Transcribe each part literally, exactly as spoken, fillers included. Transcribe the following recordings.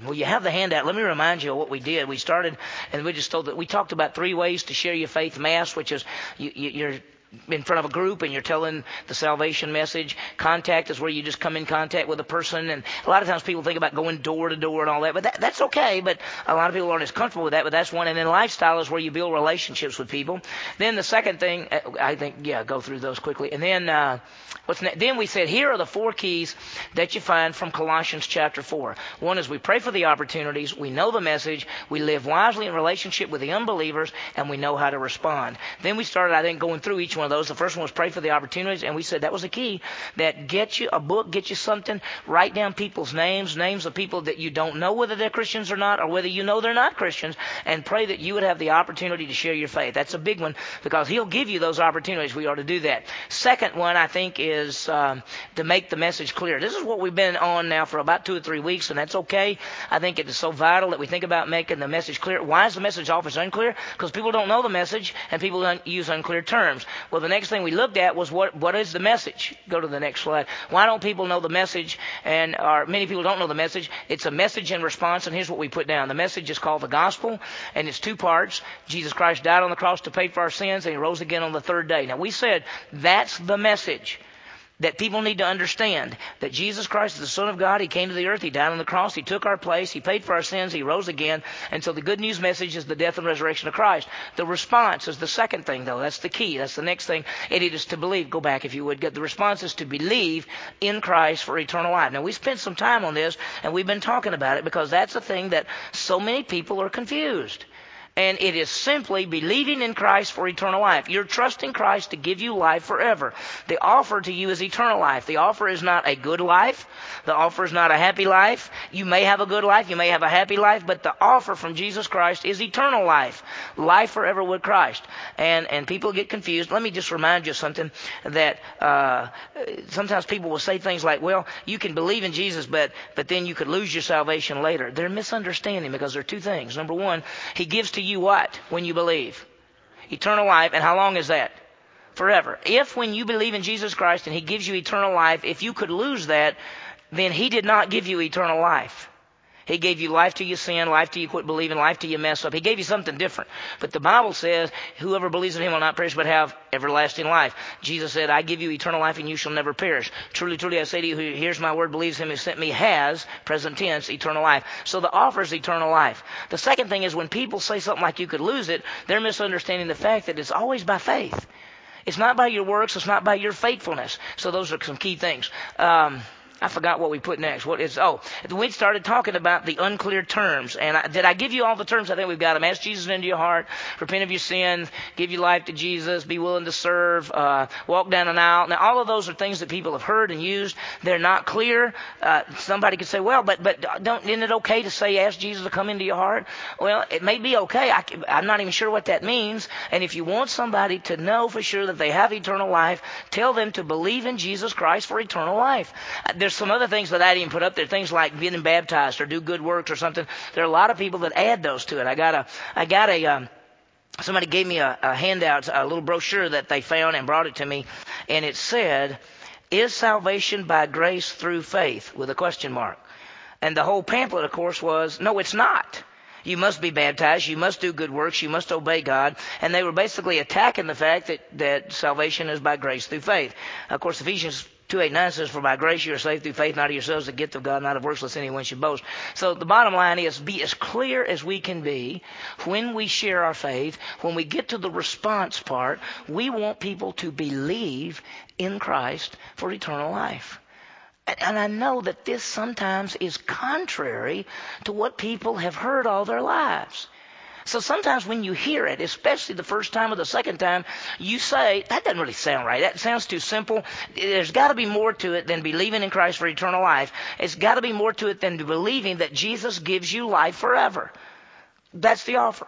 Well, you have the handout. Let me remind you of what we did. We started, and we just told that we talked about three ways to share your faith. Mass, which is you, you, you're in front of a group and you're telling the salvation message. Contact is where you just come in contact with a person. And a lot of times people think about going door to door and all that, but that, that's okay. But a lot of people aren't as comfortable with that, but that's one. And then lifestyle is where you build relationships with people. Then the second thing, I think, yeah, go through those quickly. And then, uh, what's next? Then we said, here are the four keys that you find from Colossians chapter four. One is we pray for the opportunities, we know the message, we live wisely in relationship with the unbelievers, and we know how to respond. Then we started, I think, going through each one of those. The first one was pray for the opportunities, and we said that was the key, that get you a book, get you something, write down people's names, names of people that you don't know whether they're Christians or not, or whether you know they're not Christians, and pray that you would have the opportunity to share your faith. That's a big one, because he'll give you those opportunities. We ought to do that. Second one, I think, is um, to make the message clear. This is what we've been on now for about two or three weeks, and that's okay. I think it is so vital that we think about making the message clear. Why is the message often unclear? Because people don't know the message, and people un- use unclear terms. Well, the next thing we looked at was what what is the message? Go to the next slide. Why don't people know the message? And or many people don't know the message. It's a message and response, and here's what we put down. The message is called the gospel, and it's two parts. Jesus Christ died on the cross to pay for our sins, and he rose again on the third day. Now, we said that's the message that people need to understand, that Jesus Christ is the Son of God. He came to the earth. He died on the cross. He took our place. He paid for our sins. He rose again. And so the good news message is the death and resurrection of Christ. The response is the second thing, though. That's the key. That's the next thing. And it is to believe. Go back if you would. The response is to believe in Christ for eternal life. Now, we spent some time on this, and we've been talking about it because that's the thing that so many people are confused. And it is simply believing in Christ for eternal life. You're trusting Christ to give you life forever. The offer to you is eternal life. The offer is not a good life. The offer is not a happy life. You may have a good life. You may have a happy life. But the offer from Jesus Christ is eternal life. Life forever with Christ. And and people get confused. Let me just remind you of something that uh, sometimes people will say things like, well, you can believe in Jesus, but, but then you could lose your salvation later. They're misunderstanding because there are two things. Number one, he gives to you what when you believe? Eternal life. And how long is that? Forever. If when you believe in Jesus Christ and he gives you eternal life, if you could lose that, then he did not give you eternal life. He gave you life till you sin, life till you quit believing, life till you mess up. He gave you something different. But the Bible says, whoever believes in him will not perish but have everlasting life. Jesus said, I give you eternal life and you shall never perish. Truly, truly, I say to you, who hears my word, believes him who sent me, has, present tense, eternal life. So the offer is eternal life. The second thing is when people say something like you could lose it, they're misunderstanding the fact that it's always by faith. It's not by your works. It's not by your faithfulness. So those are some key things. Um... I forgot what we put next. What is? Oh, we started talking about the unclear terms. And I, did I give you all the terms? I think we've got them. Ask Jesus into your heart. Repent of your sins. Give your life to Jesus. Be willing to serve. Uh, walk down an aisle. Now, all of those are things that people have heard and used. They're not clear. Uh, somebody could say, well, but but don't, isn't it okay to say ask Jesus to come into your heart? Well, it may be okay. I, I'm not even sure what that means. And if you want somebody to know for sure that they have eternal life, tell them to believe in Jesus Christ for eternal life. There's some other things that I didn't put up there, things like getting baptized or do good works or something. There are a lot of people that add those to it. I got a, I got a, um, somebody gave me a, a handout, a little brochure that they found and brought it to me, and it said, "Is salvation by grace through faith?" with a question mark. And the whole pamphlet, of course, was, no, it's not. You must be baptized. You must do good works. You must obey God. And they were basically attacking the fact that, that salvation is by grace through faith. Of course, Ephesians two eight nine says, "For by grace you are saved through faith, not of yourselves, the gift of God, not of works, lest anyone should boast." So the bottom line is, be as clear as we can be when we share our faith. When we get to the response part, we want people to believe in Christ for eternal life. And I know that this sometimes is contrary to what people have heard all their lives. So sometimes when you hear it, especially the first time or the second time, you say, that doesn't really sound right. That sounds too simple. There's got to be more to it than believing in Christ for eternal life. It's got to be more to it than believing that Jesus gives you life forever. That's the offer.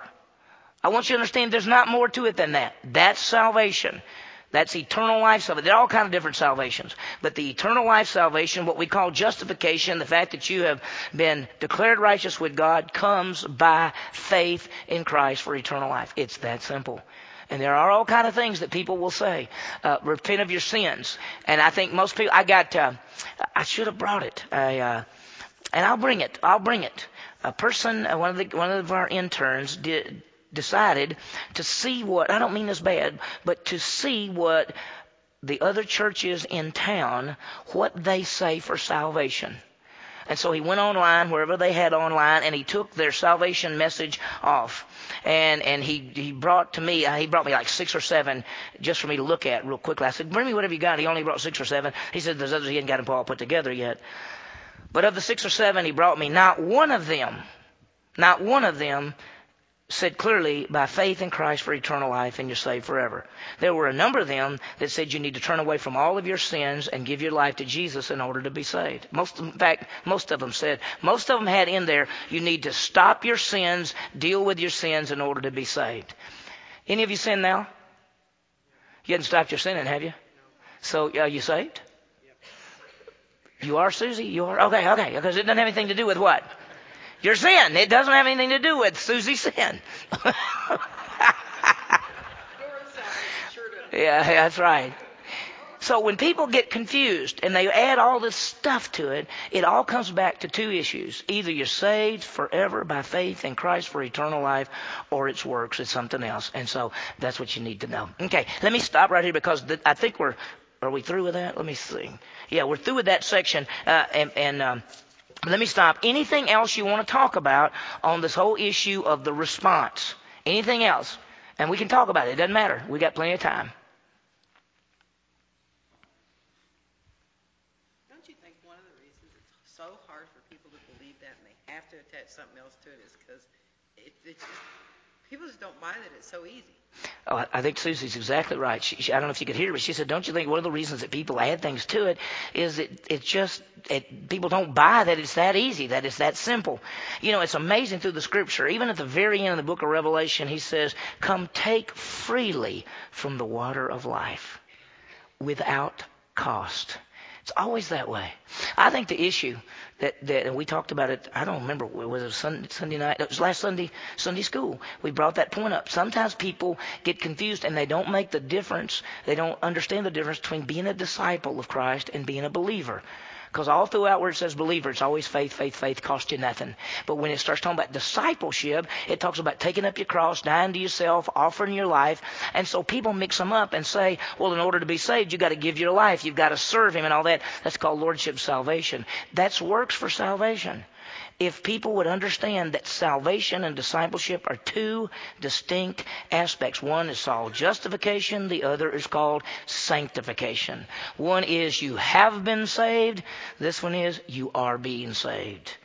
I want you to understand there's not more to it than that. That's salvation. That's eternal life salvation. There are all kinds of different salvations. But the eternal life salvation, what we call justification, the fact that you have been declared righteous with God, comes by faith in Christ for eternal life. It's that simple. And there are all kinds of things that people will say. Uh, repent of your sins. And I think most people, I got, uh, I should have brought it. I, uh, And I'll bring it. I'll bring it. A person, uh, one of the one of our interns did, decided to see what, I don't mean this bad, but to see what the other churches in town, what they say for salvation. And so he went online, wherever they had online, and he took their salvation message off. And and he, he brought to me, uh, he brought me like six or seven just for me to look at real quickly. I said, bring me whatever you got. He only brought six or seven. He said, there's others he hadn't got them all put together yet. But of the six or seven he brought me, not one of them, not one of them said clearly, by faith in Christ for eternal life and you're saved forever. There were a number of them that said you need to turn away from all of your sins and give your life to Jesus in order to be saved. Most, in fact, most of them said, most of them had in there, you need to stop your sins, deal with your sins in order to be saved. Any of you sin now? You hadn't stopped your sinning, have you? So are you saved? You are, Susie? You are? Okay, okay. Because it doesn't have anything to do with what? Your sin. It doesn't have anything to do with Susie's sin. Yeah, that's right. So when people get confused and they add all this stuff to it, it all comes back to two issues. Either you're saved forever by faith in Christ for eternal life, or it's works. It's something else. And so that's what you need to know. Okay, let me stop right here because th- I think we're, are we through with that? Let me see. Yeah, we're through with that section. Uh, and and um, let me stop. Anything else you want to talk about on this whole issue of the response? Anything else? And we can talk about it. It doesn't matter. We got plenty of time. Don't you think one of the reasons it's so hard for people to believe that and they have to attach something else to it is because it, it's just, people just don't buy that it's so easy. Oh, I think Susie's exactly right. She, she, I don't know if you could hear her, but she said, don't you think one of the reasons that people add things to it is that it's just, it, people don't buy that it's that easy, that it's that simple. You know, it's amazing through the scripture. Even at the very end of the book of Revelation, he says, come take freely from the water of life without cost. It's always that way. I think the issue that, that and we talked about it, I don't remember, was it Sunday, Sunday night? It was last Sunday, Sunday school. We brought that point up. Sometimes people get confused and they don't make the difference. They don't understand the difference between being a disciple of Christ and being a believer. Because all throughout where it says believer, it's always faith, faith, faith, cost you nothing. But when it starts talking about discipleship, it talks about taking up your cross, dying to yourself, offering your life. And so people mix them up and say, well, in order to be saved, you've got to give your life. You've got to serve him and all that. That's called lordship salvation. That's works for salvation. If people would understand that salvation and discipleship are two distinct aspects. One is called justification. The other is called sanctification. One is you have been saved. This one is you are being saved.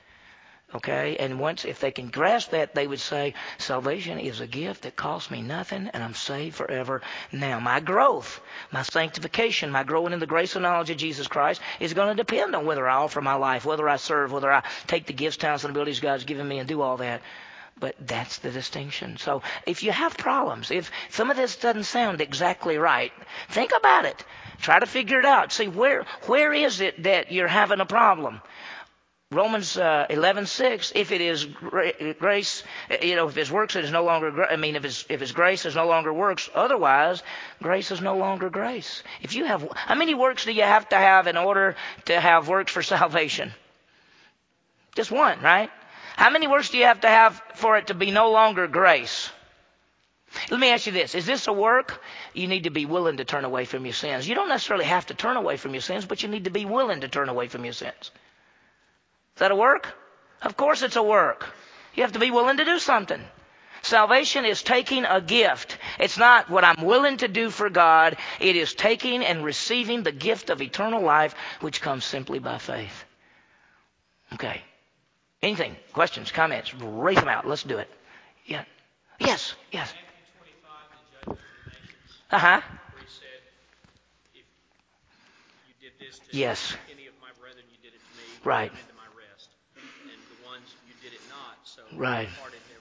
Okay? And once, if they can grasp that, they would say, salvation is a gift that costs me nothing, and I'm saved forever. Now, my growth, my sanctification, my growing in the grace and knowledge of Jesus Christ is going to depend on whether I offer my life, whether I serve, whether I take the gifts, talents, and abilities God's given me and do all that. But that's the distinction. So if you have problems, if some of this doesn't sound exactly right, think about it. Try to figure it out. See, where where is it that you're having a problem? Romans uh, eleven six. If it is gra- grace, you know, if it's works, it is no longer. Gra- I mean, if it's if it's grace, it's no longer works. Otherwise, grace is no longer grace. If you have, how many works do you have to have in order to have works for salvation? Just one, right? How many works do you have to have for it to be no longer grace? Let me ask you this. Is this a work? You need to be willing to turn away from your sins. You don't necessarily have to turn away from your sins, but you need to be willing to turn away from your sins. Is that a work? Of course it's a work. You have to be willing to do something. Salvation is taking a gift. It's not what I'm willing to do for God. It is taking and receiving the gift of eternal life, which comes simply by faith. Okay. Anything? Questions? Comments? Raise them out. Let's do it. Yeah. Yes. Yes. Uh huh. Where he said, if you did this to yes. any of my brethren, you did it to me. Right. Into my rest. And the ones you did it not, so right. departed into everlasting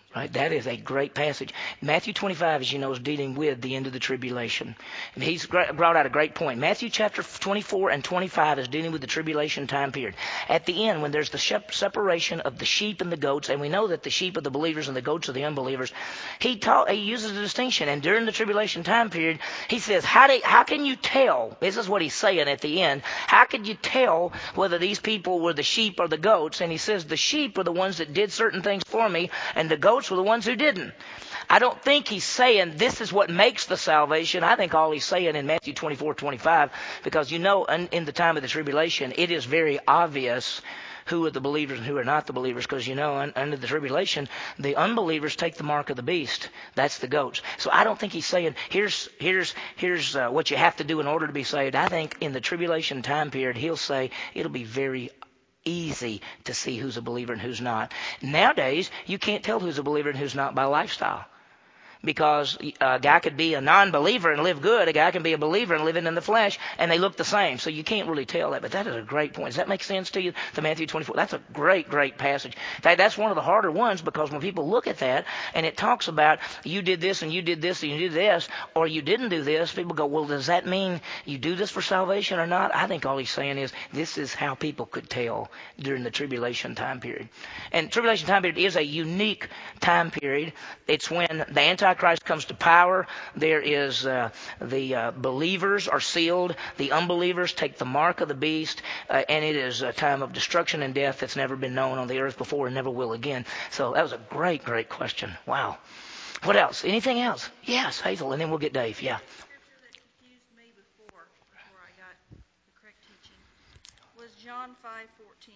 Right? That is a great passage. Matthew twenty-five, as you know, is dealing with the end of the tribulation. And he's brought out a great point. Matthew chapter twenty-four and twenty-five is dealing with the tribulation time period. At the end, when there's the separation of the sheep and the goats, and we know that the sheep are the believers and the goats are the unbelievers, he, taught, he uses a distinction. And during the tribulation time period, he says, how, do, how can you tell? This is what he's saying at the end. How can you tell whether these people were the sheep or the goats? And he says, the sheep are the ones that did certain things for me, and the goats were the ones who didn't. I don't think he's saying this is what makes the salvation. I think all he's saying in Matthew twenty-four, twenty-five, because you know in, in the time of the tribulation, it is very obvious who are the believers and who are not the believers, because you know un, under the tribulation, the unbelievers take the mark of the beast. That's the goats. So I don't think he's saying here's here's here's uh, what you have to do in order to be saved. I think in the tribulation time period, he'll say it'll be very easy to see who's a believer and who's not. Nowadays, you can't tell who's a believer and who's not by lifestyle. Because a guy could be a non-believer and live good. A guy can be a believer and living in the flesh, and they look the same. So you can't really tell that. But that is a great point. Does that make sense to you? The Matthew twenty-four. That's a great, great passage. In fact, that's one of the harder ones, because when people look at that and it talks about you did this and you did this and you did this, or you didn't do this, people go, well, does that mean you do this for salvation or not? I think all he's saying is this is how people could tell during the tribulation time period. And tribulation time period is a unique time period. It's when the anti Antichrist comes to power. There is uh, the uh, believers are sealed. The unbelievers take the mark of the beast. Uh, and it is a time of destruction and death that's never been known on the earth before and never will again. So that was a great, great question. Wow. What else? Anything else? Yes, Hazel. And then we'll get Dave. Yeah. The scripture that confused me before, before I got the correct teaching, was John five fourteen.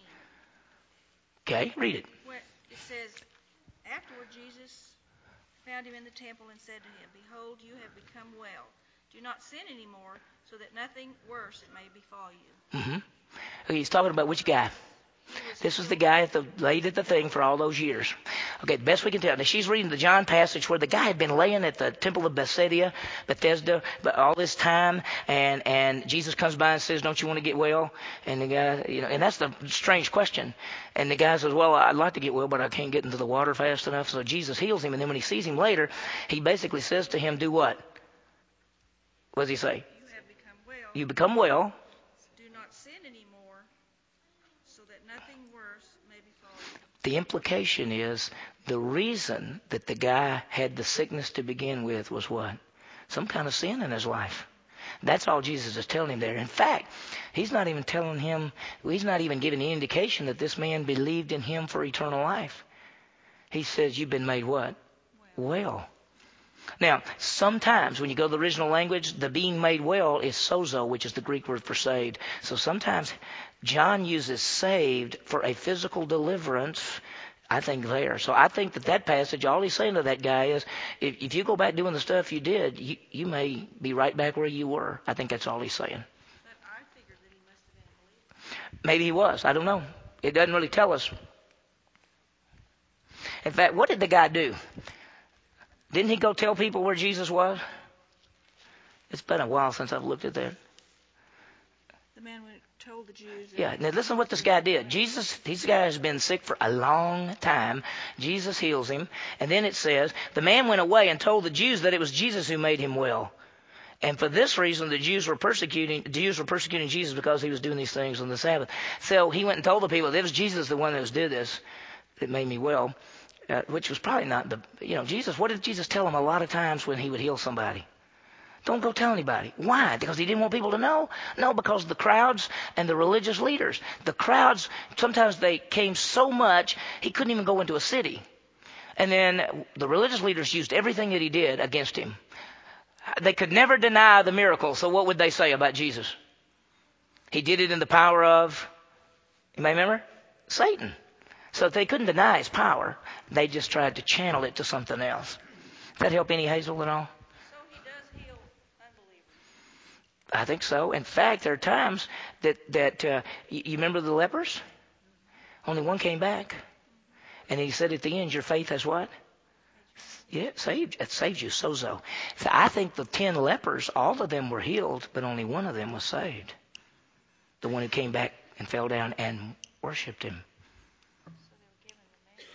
Okay, read it. Where it says, afterward Jesus found him in the temple and said to him, behold, you have become well. Do not sin anymore, so that nothing worse may befall you. Mm-hmm. Okay, he's talking about which guy? This was the guy at the laid at the thing for all those years. Okay, the best we can tell. Now she's reading the John passage where the guy had been laying at the temple of Bethesda, Bethesda, but all this time, and and Jesus comes by and says, "Don't you want to get well?" And the guy, you know, and that's the strange question. And the guy says, "Well, I'd like to get well, but I can't get into the water fast enough." So Jesus heals him, and then when he sees him later, he basically says to him, "Do what?" What does he say? You have become well. You become well. Do not sin anymore, so that nothing worse may befall you. The implication is the reason that the guy had the sickness to begin with was what? Some kind of sin in his life. That's all Jesus is telling him there. In fact, he's not even telling him, he's not even giving any indication that this man believed in him for eternal life. He says, you've been made what? Well. well. Now, sometimes when you go to the original language, the being made well is sozo, which is the Greek word for saved. So sometimes John uses saved for a physical deliverance, I think, there. So I think that that passage, all he's saying to that guy is, if, if you go back doing the stuff you did, you, you may be right back where you were. I think that's all he's saying. But I figured that he must have been a believer. Maybe he was. I don't know. It doesn't really tell us. In fact, what did the guy do? Didn't he go tell people where Jesus was? It's been a while since I've looked at that. The man told the Jews. Yeah, now listen to what this guy did. Jesus, this guy has been sick for a long time. Jesus heals him. And then it says, the man went away and told the Jews that it was Jesus who made him well. And for this reason, the Jews were persecuting, the Jews were persecuting Jesus because he was doing these things on the Sabbath. So he went and told the people, it was Jesus the one that did this that made me well. Uh, which was probably not the, you know, Jesus, what did Jesus tell him a lot of times when he would heal somebody? Don't go tell anybody. Why? Because he didn't want people to know? No, because the crowds and the religious leaders. The crowds, sometimes they came so much, he couldn't even go into a city. And then the religious leaders used everything that he did against him. They could never deny the miracle. So what would they say about Jesus? He did it in the power of, you may remember? Satan. So if they couldn't deny his power, they just tried to channel it to something else. Does that help any, Hazel, at all? So he does heal unbelievers. I think so. In fact, there are times that, that uh, you, you remember the lepers? Only one came back. And he said at the end, your faith has what? Yeah, it saved, it saved you, sozo. So I think the ten lepers, all of them were healed, but only one of them was saved. The one who came back and fell down and worshipped him.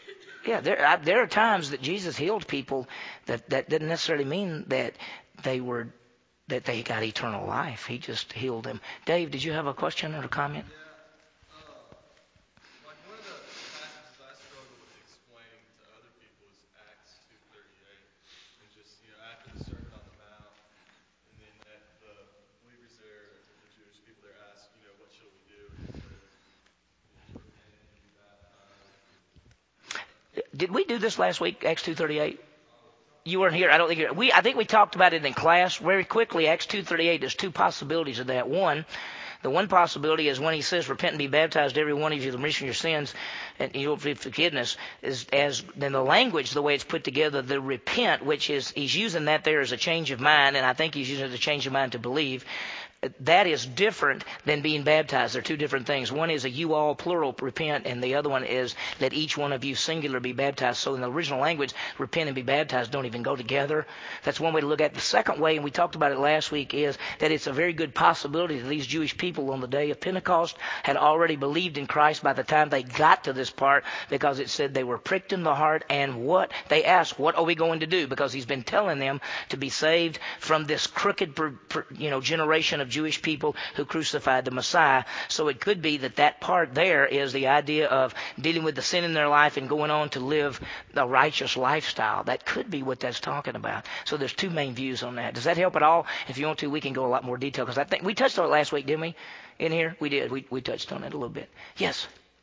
Yeah, there I, there are times that Jesus healed people that that didn't necessarily mean that they were that they got eternal life. He just healed them. Dave, did you have a question or a comment? Yeah. Uh, like one of the passages I struggle with explaining to other people is Acts two thirty-eight, and just you know after the Sermon on the Mount, and then that the believers there, the Jewish people there ask, you know, what shall we do? And he says, you know, to repent and be baptized. Did we do this last week, Acts two thirty-eight? You weren't here. I don't think you we. I think we talked about it in class very quickly. Acts two thirty-eight. There's two possibilities of that. One, the one possibility is when he says, "Repent and be baptized, every one of you, the remission of your sins, and you'll receive forgiveness." Is as then the language, the way it's put together, the repent, which is he's using that there as a change of mind, and I think he's using it as a change of mind to believe. That is different than being baptized. They're two different things. One is a you all plural repent, and the other one is let each one of you singular be baptized. So in the original language, repent and be baptized don't even go together. That's one way to look at it. The second way, and we talked about it last week, is that it's a very good possibility that these Jewish people on the day of Pentecost had already believed in Christ by the time they got to this part, because it said they were pricked in the heart, and what? They asked, what are we going to do? Because he's been telling them to be saved from this crooked, you know, generation of Jewish people who crucified the Messiah. So it could be that that part there is the idea of dealing with the sin in their life and going on to live a righteous lifestyle. That could be what that's talking about. So there's two main views on that. Does that help at all? If you want to, we can go a lot more detail, because I think we touched on it last week, didn't we? In here? We did. We, we touched on it a little bit. Yes?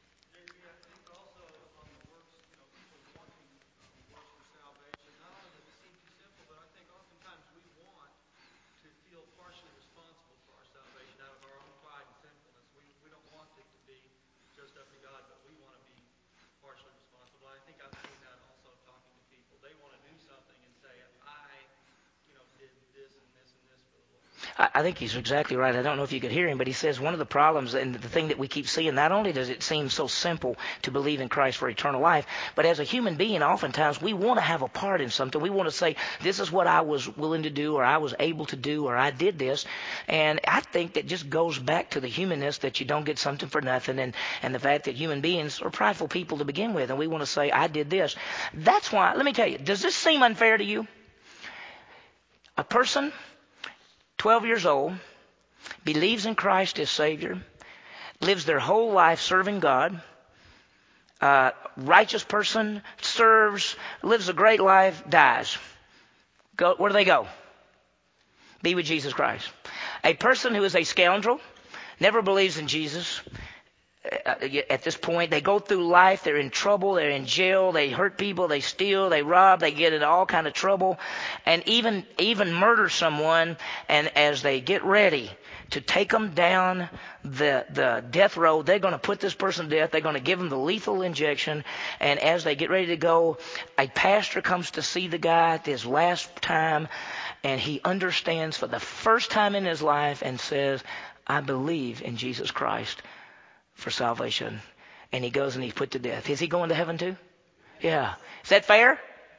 I think he's exactly right. I don't know if you could hear him, but he says one of the problems and the thing that we keep seeing, not only does it seem so simple to believe in Christ for eternal life, but as a human being, oftentimes we want to have a part in something. We want to say, this is what I was willing to do, or I was able to do, or I did this. And I think that just goes back to the humanness that you don't get something for nothing, and, and the fact that human beings are prideful people to begin with, and we want to say, I did this. That's why, let me tell you, does this seem unfair to you? A person twelve years old, believes in Christ as Savior, lives their whole life serving God, uh, righteous person, serves, lives a great life, dies. Go, where do they go? Be with Jesus Christ. A person who is a scoundrel, never believes in Jesus. At this point, they go through life, they're in trouble, they're in jail, they hurt people, they steal, they rob, they get into all kind of trouble, and even even murder someone. And as they get ready to take them down the the death row, they're going to put this person to death. They're going to give them the lethal injection. And as they get ready to go, a pastor comes to see the guy at his last time, and he understands for the first time in his life and says, I believe in Jesus Christ for salvation. And he goes and he's put to death. Is he going to heaven too? Yeah. Is that fair?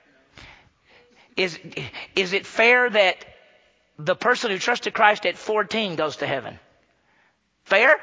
Is is it fair that the person who trusted Christ at fourteen goes to heaven? Fair?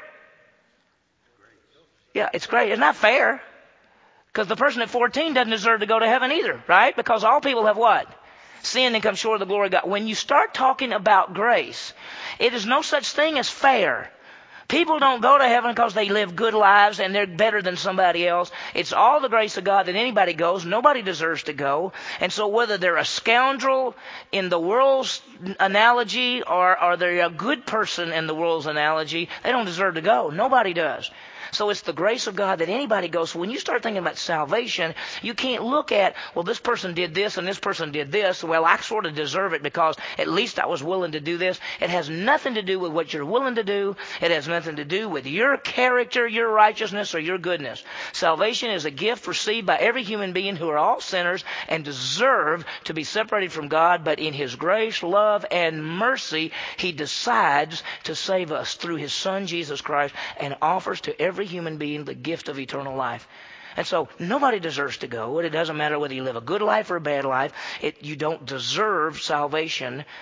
Yeah, it's great. It's not fair. Because the person at fourteen doesn't deserve to go to heaven either, right? Because all people have what? Sinned and come short of the glory of God. When you start talking about grace, it is no such thing as fair. People don't go to heaven because they live good lives and they're better than somebody else. It's all the grace of God that anybody goes. Nobody deserves to go. And so whether they're a scoundrel in the world's analogy or, or they're a good person in the world's analogy, they don't deserve to go. Nobody does. So it's the grace of God that anybody goes. So when you start thinking about salvation, you can't look at, well, this person did this and this person did this. Well, I sort of deserve it because at least I was willing to do this. It has nothing to do with what you're willing to do. It has nothing to do with your character, your righteousness, or your goodness. Salvation is a gift received by every human being who are all sinners and deserve to be separated from God. But in His grace, love, and mercy, He decides to save us through His Son, Jesus Christ, and offers to every human being the gift of eternal life. And so nobody deserves to go. It doesn't matter whether you live a good life or a bad life. It, you don't deserve salvation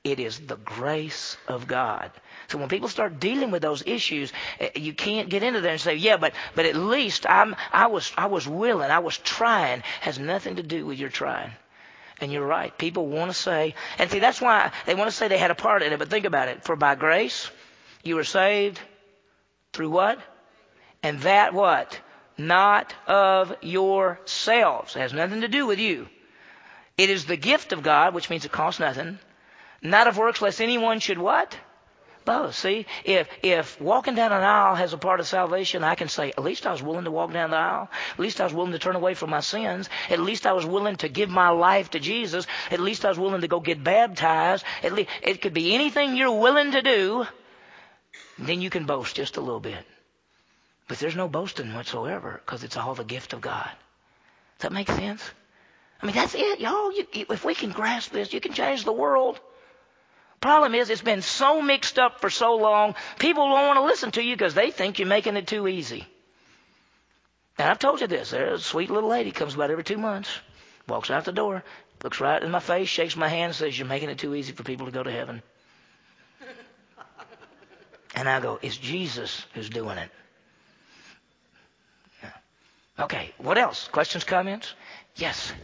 It is the grace of God. So when people start dealing with those issues, you can't get into there and say, yeah, but but at least I'm I was I was willing, I was trying. Has nothing to do with your trying. And you're right. People want to say, and see, that's why they want to say they had a part in it. But think about it. For by grace, you were saved through what? And that what? Not of yourselves. It has nothing to do with you. It is the gift of God, which means it costs nothing. Not of works, lest anyone should what? Boast. See, if if walking down an aisle has a part of salvation, I can say, at least I was willing to walk down the aisle. At least I was willing to turn away from my sins. At least I was willing to give my life to Jesus. At least I was willing to go get baptized. At least it could be anything you're willing to do. Then you can boast just a little bit. But there's no boasting whatsoever because it's all the gift of God. Does that make sense? I mean, that's it, y'all. You, if we can grasp this, you can change the world. Problem is, it's been so mixed up for so long, people don't want to listen to you because they think you're making it too easy. And I've told you this. There's a sweet little lady comes about every two months, walks out the door, looks right in my face, shakes my hand, and says, you're making it too easy for people to go to heaven. And I go, it's Jesus who's doing it. Yeah. Okay, what else? Questions, comments? Yes.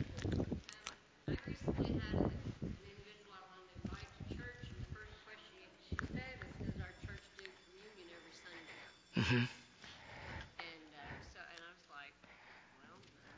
I recently had an individual I wanted to invite to church, and the first question she said is, does our church do communion every Sunday? Mm-hmm. And uh, so, and I was like, well, no.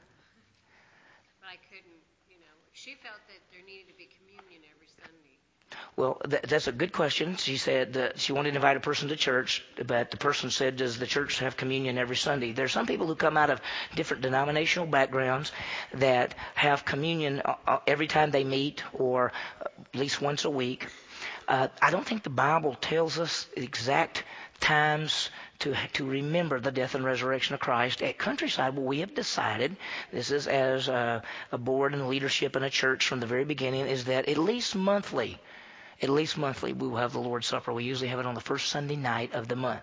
But I couldn't, you know, she felt that there needed to be communion every Sunday. Well, th- that's a good question. She said that she wanted to invite a person to church, but the person said, does the church have communion every Sunday? There are some people who come out of different denominational backgrounds that have communion every time they meet or at least once a week. Uh, I don't think the Bible tells us exact times to to remember the death and resurrection of Christ. At Countryside, what we have decided, this is as a, a board and leadership in a church from the very beginning, is that at least monthly, at least monthly, we will have the Lord's Supper. We usually have it on the first Sunday night of the month.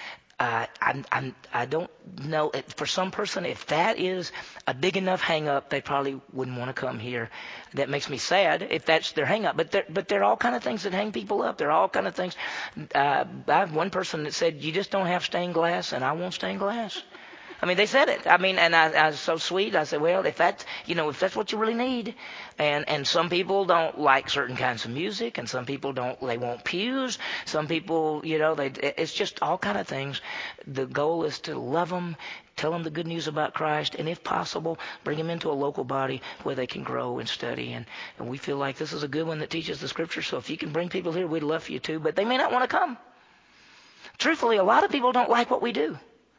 Uh, I, I, I don't know. For some person, if that is a big enough hang-up, they probably wouldn't want to come here. That makes me sad if that's their hang-up. But there, but there are all kind of things that hang people up. There are all kind of things. Uh, I have one person that said, you just don't have stained glass, and I want stained glass. I mean, they said it. I mean, and I, I was so sweet. I said, well, if that's, you know, if that's what you really need. And, and some people don't like certain kinds of music, and some people don't, they want pews. Some people, you know, they, it's just all kind of things. The goal is to love them, tell them the good news about Christ, and if possible, bring them into a local body where they can grow and study. And, and we feel like this is a good one that teaches the Scripture. So if you can bring people here, we'd love for you to, but they may not want to come. Truthfully, a lot of people don't like what we do.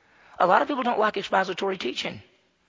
A lot of people don't like expository teaching.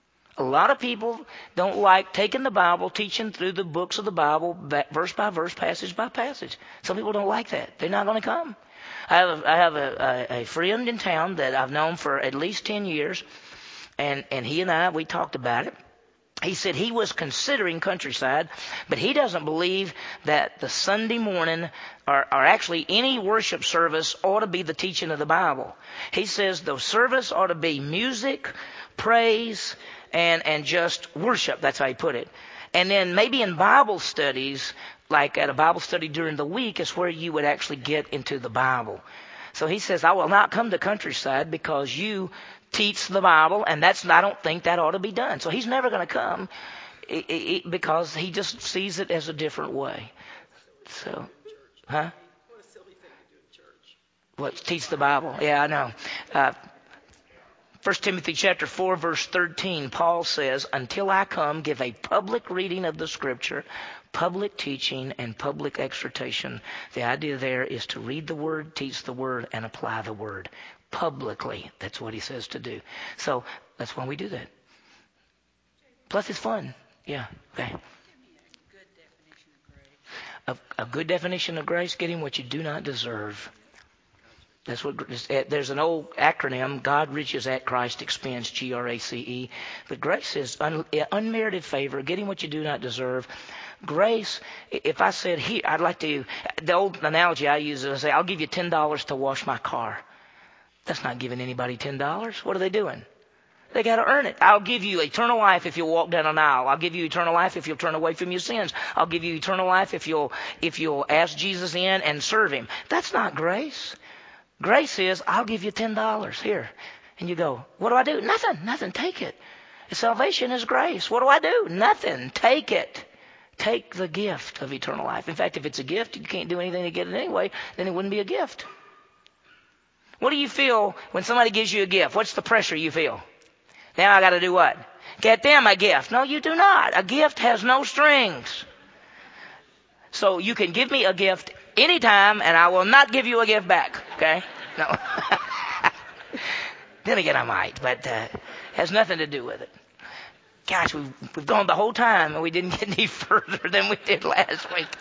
A lot of people don't like taking the Bible, teaching through the books of the Bible, verse by verse, passage by passage. Some people don't like that. They're not going to come. I have, a, I have a, a, a friend in town that I've known for at least ten years, and, and he and I, we talked about it. He said he was considering Countryside, but he doesn't believe that the Sunday morning or, or actually any worship service ought to be the teaching of the Bible. He says the service ought to be music, praise, and, and just worship. That's how he put it. And then maybe in Bible studies, like at a Bible study during the week, is where you would actually get into the Bible. So he says, I will not come to Countryside because you teach the Bible, and that's I don't think that ought to be done. So he's never going to come it, it, because he just sees it as a different way. So, huh? What a silly thing to do in church. What, teach the Bible? Yeah, I know. Uh, First Timothy chapter four, verse thirteen, Paul says, until I come, give a public reading of the Scripture, public teaching, and public exhortation. The idea there is to read the Word, teach the Word, and apply the Word. Publicly. That's what he says to do. So that's why we do that. Plus it's fun. Yeah. Okay. Give me a good definition of grace. A, a good definition of grace, getting what you do not deserve. That's what there's an old acronym, God reaches at Christ expense, G R A C E. But grace is un, unmerited favor, getting what you do not deserve. Grace, if I said here, I'd like to, the old analogy I use is I say, I'll give you ten dollars to wash my car. That's not giving anybody ten dollars. What are they doing? They got to earn it. I'll give you eternal life if you'll walk down an aisle. I'll give you eternal life if you'll turn away from your sins. I'll give you eternal life if you'll if you'll ask Jesus in and serve him. That's not grace. Grace is, I'll give you ten dollars here. And you go, what do I do? Nothing. Nothing. Take it. Salvation is grace. What do I do? Nothing. Take it. Take the gift of eternal life. In fact, if it's a gift, you can't do anything to get it anyway, then it wouldn't be a gift. What do you feel when somebody gives you a gift? What's the pressure you feel? Now I got to do what? Get them a gift. No, you do not. A gift has no strings. So you can give me a gift anytime, and I will not give you a gift back. Okay? No. Then again, I might, but uh, has nothing to do with it. Gosh, we've, we've gone the whole time, and we didn't get any further than we did last week.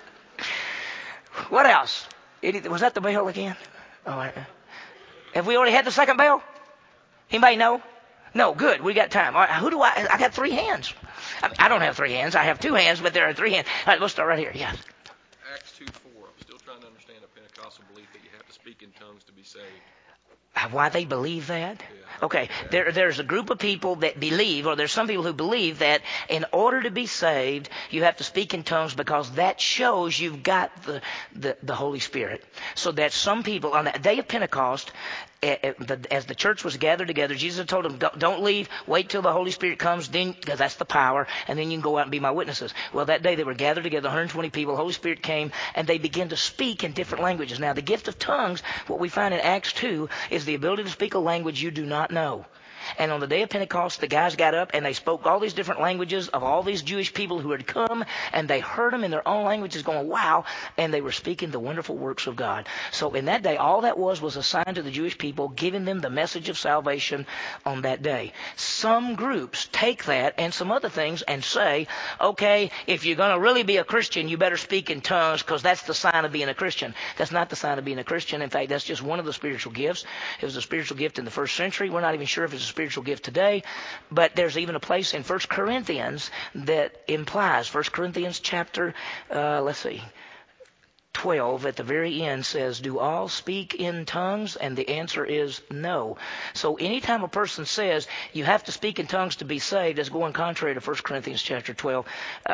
What else? Any, was that the bell again? Oh, uh, have we already had the second bell? Anybody know? No, good. We got time. All right, who do I? I got three hands. I, mean, I don't have three hands. I have two hands, but there are three hands. All right, we'll start right here. Yes. Acts two four. I'm still trying to understand a Pentecostal belief that you have to speak in tongues to be saved. Why they believe that? Okay, there, there's a group of people that believe, or there's some people who believe that in order to be saved, you have to speak in tongues because that shows you've got the, the, the Holy Spirit. So that some people, on the day of Pentecost, as the church was gathered together, Jesus told them, don't leave, wait till the Holy Spirit comes, then, because that's the power, and then you can go out and be my witnesses. Well, that day they were gathered together, one hundred twenty people, the Holy Spirit came, and they began to speak in different languages. Now, the gift of tongues, what we find in Acts two, is the ability to speak a language you do not know. And on the day of Pentecost, the guys got up and they spoke all these different languages of all these Jewish people who had come, and they heard them in their own languages going, wow, and they were speaking the wonderful works of God. So in that day, all that was was a sign to the Jewish people, giving them the message of salvation on that day. Some groups take that and some other things and say, okay, if you're going to really be a Christian, you better speak in tongues because that's the sign of being a Christian. That's not the sign of being a Christian. In fact, that's just one of the spiritual gifts. It was a spiritual gift in the first century. We're not even sure if it's a spiritual gift today, but there's even a place in First Corinthians that implies, First Corinthians chapter, uh, let's see, twelve at the very end says, do all speak in tongues? And the answer is no. So anytime a person says you have to speak in tongues to be saved, that's going contrary to First Corinthians chapter twelve. Uh,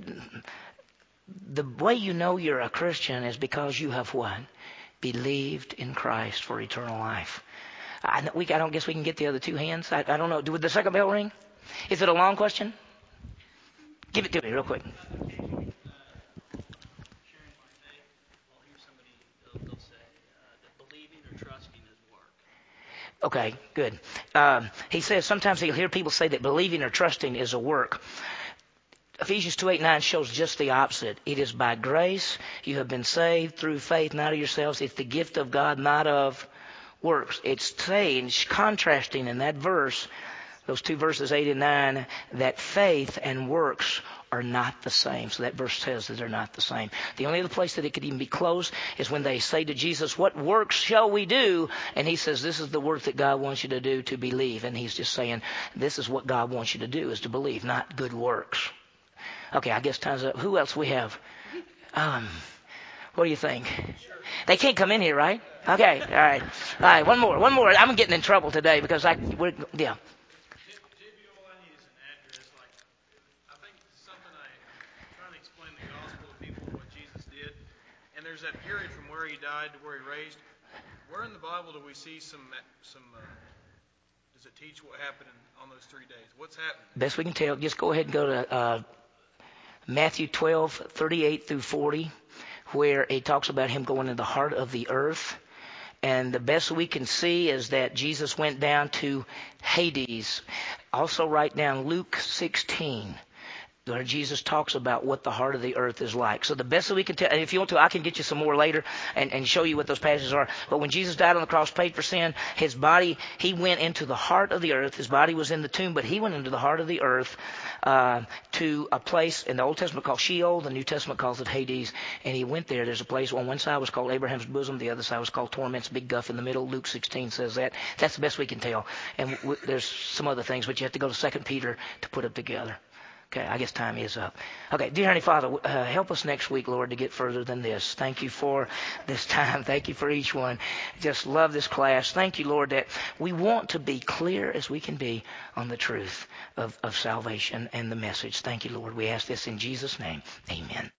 the way you know you're a Christian is because you have what? Believed in Christ for eternal life. I, we, I don't guess we can get the other two hands. I, I don't know. Would the second bell ring? Is it a long question? Give it to me real quick. Okay, good. Um, he says sometimes he'll hear people say that believing or trusting is a work. Ephesians two eight nine shows just the opposite. It is by grace you have been saved through faith, not of yourselves. It's the gift of God, not of works. It's saying, contrasting in that verse, those two verses eight and nine, that faith and works are not the same. So that verse says that they're not the same. The only other place that it could even be close is when they say to Jesus, what works shall we do? And he says, this is the work that God wants you to do, to believe. And he's just saying, this is what God wants you to do, is to believe, not good works. Okay, I guess time's up. Who else we have? Um, what do you think? They can't come in here, right? Okay, all right. All right, one more, one more. I'm getting in trouble today because I, we're, yeah. And there's that period from where he died to where he raised. Where in the Bible do we see some, some uh, does it teach what happened in, on those three days? What's happened? Best we can tell, just go ahead and go to uh, Matthew twelve, thirty-eight through forty, where it talks about him going in the heart of the earth. And the best we can see is that Jesus went down to Hades. Also write down Luke sixteen. Where Jesus talks about what the heart of the earth is like. So the best that we can tell, and if you want to, I can get you some more later and, and show you what those passages are. But when Jesus died on the cross, paid for sin, his body, he went into the heart of the earth. His body was in the tomb, but he went into the heart of the earth uh, to a place in the Old Testament called Sheol. The New Testament calls it Hades. And he went there. There's a place on one side was called Abraham's bosom. The other side was called Torment's big guff in the middle. Luke sixteen says that. That's the best we can tell. And w- there's some other things, but you have to go to Second Peter to put it together. Okay, I guess time is up. Okay, dear Heavenly Father, uh, help us next week, Lord, to get further than this. Thank you for this time. Thank you for each one. Just love this class. Thank you, Lord, that we want to be clear as we can be on the truth of, of salvation and the message. Thank you, Lord. We ask this in Jesus' name. Amen.